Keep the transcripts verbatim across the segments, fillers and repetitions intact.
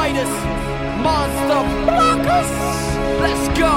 greatest monster blockers. Let's go.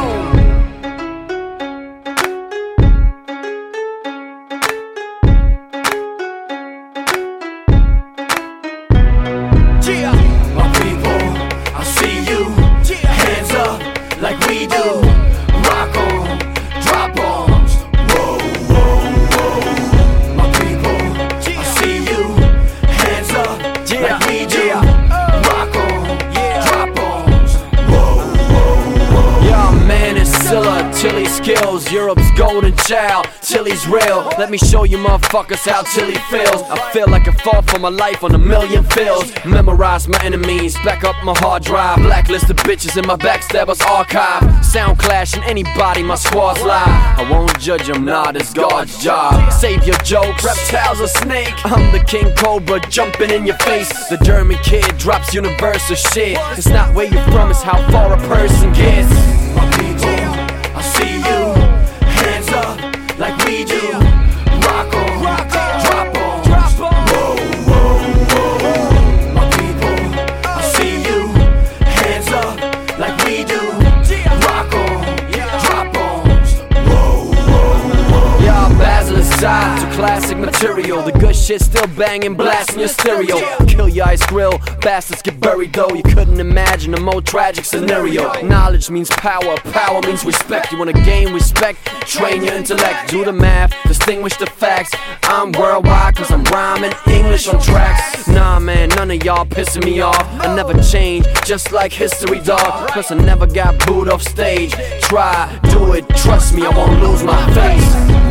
My people, I see you. Hands up like we do. Rock on, drop bombs. Whoa, whoa, whoa. My people, I see you. Hands up like we do. Rock on, drop bombs. Whoa, whoa, whoa. Yeah, man, it's Scylla, Tilly skills, Europe's golden child. Tilly's real. Let me show you motherfuckers how Tilly feels. I feel like I fought for my life on a million fields. Memorize my enemies, back up my hard drive. Blacklisted bitches in my backstabbers archive. Sound clashing anybody, my squad's lie. I won't judge them, nah, it's God's job. Save your jokes, reptiles or snake. I'm the King Cobra jumping in your face. The German kid drops universal shit. It's not where you're from, it's how far a person gets. My people, I see you. Hands up like we do. Rock on, drop bombs. Whoa, whoa, whoa. My people, I see you. Hands up like we do. Rock on, drop bombs. Whoa, whoa, whoa. Yeah, Basil aside to classic material. The good shit still banging, blasting your stereo. Kill your ice grill, bastards get buried though. You couldn't imagine a more tragic scenario. Knowledge means power, power means respect. You wanna gain respect, train your intellect. Do the math, distinguish the facts. I'm worldwide cause I'm rhyming English on tracks. Nah man, none of y'all pissing me off. I never change, just like history dog. Plus I never got booed off stage. Try, do it, trust me, I won't lose my face.